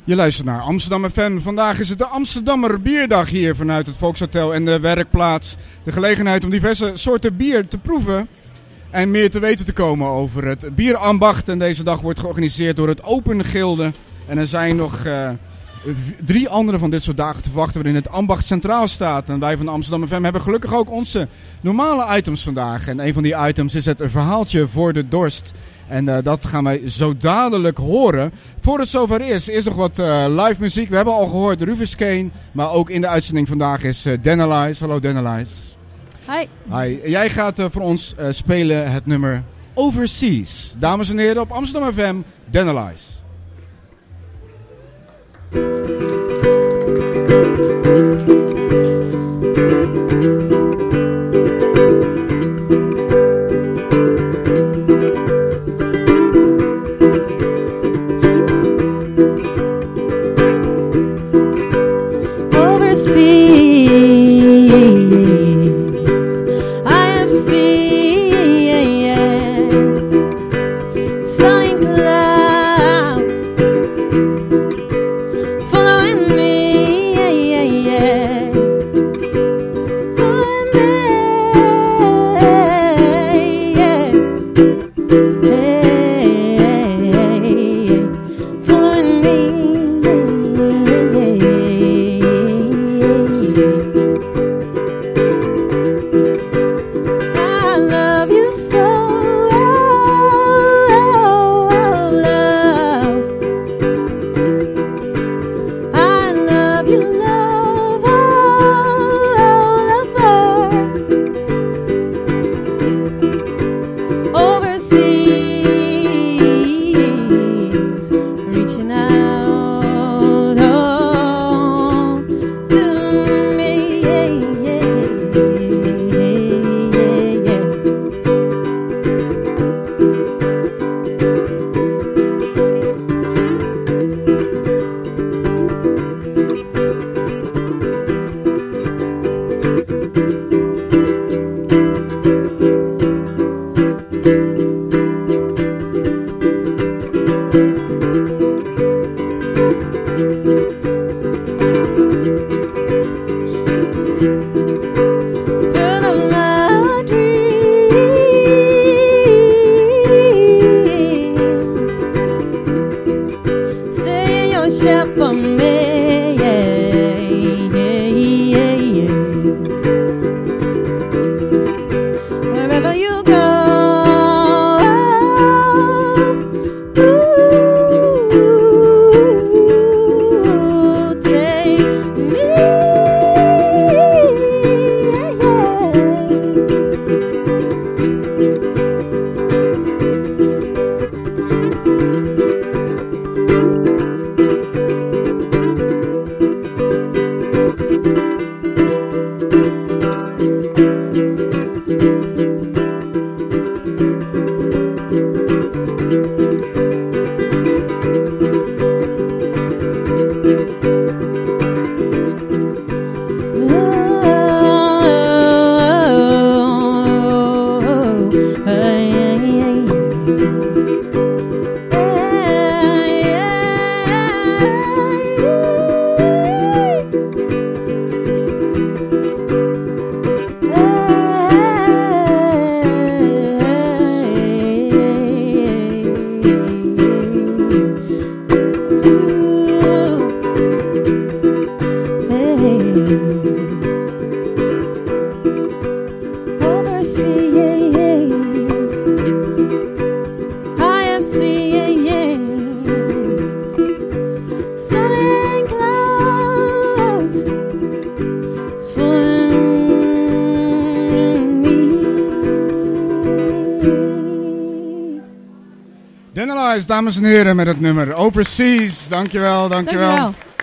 Je luistert naar Amsterdam FM. Vandaag is het de Amsterdammer Bierdag hier vanuit het Volkshotel en de Werkplaats. De gelegenheid om diverse soorten bier te proeven en meer te weten te komen over het bierambacht. En deze dag wordt georganiseerd door het Open Gilde. En er zijn nog 3 andere van dit soort dagen te verwachten waarin het ambacht centraal staat. En wij van de Amsterdam FM hebben gelukkig ook onze normale items vandaag. En een van die items is het verhaaltje voor de dorst. En dat gaan wij zo dadelijk horen. Voor het zover is, eerst nog wat live muziek. We hebben al gehoord Rufus Kane. Maar ook in de uitzending vandaag is Denalize. Hallo Denalize. Hi. Hi. Jij gaat voor ons spelen het nummer Overseas. Dames en heren op Amsterdam FM, Denalize. Dames en heren met het nummer Overseas. Dankjewel.